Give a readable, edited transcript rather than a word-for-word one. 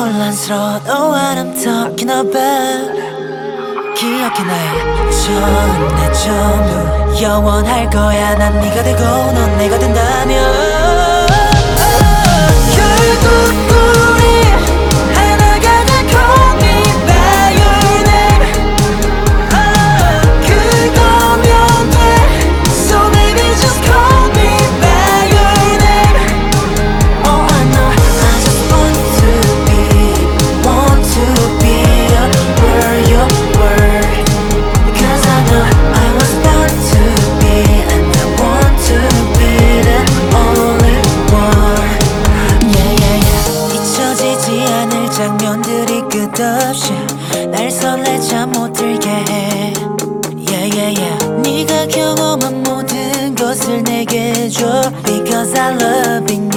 혼란스러워. Know what I'm talking about. 기억해 나의 처음 내 전부 영원할 거야. 난 네가 되고 넌 내가 된다면 결국 우리 하나가 돼. Call me by your name. 그거면 돼. So baby just call me by your name. Oh I know I just want to be your word. Because I know I was born to be, and I want to be the only one. Yeah yeah yeah. 잊혀지지 않을 장면들이 끝없이 날 설레 잠 못 들게 해. Yeah yeah yeah. 네가 경험한 모든 것을 내게 줘. Because I love it.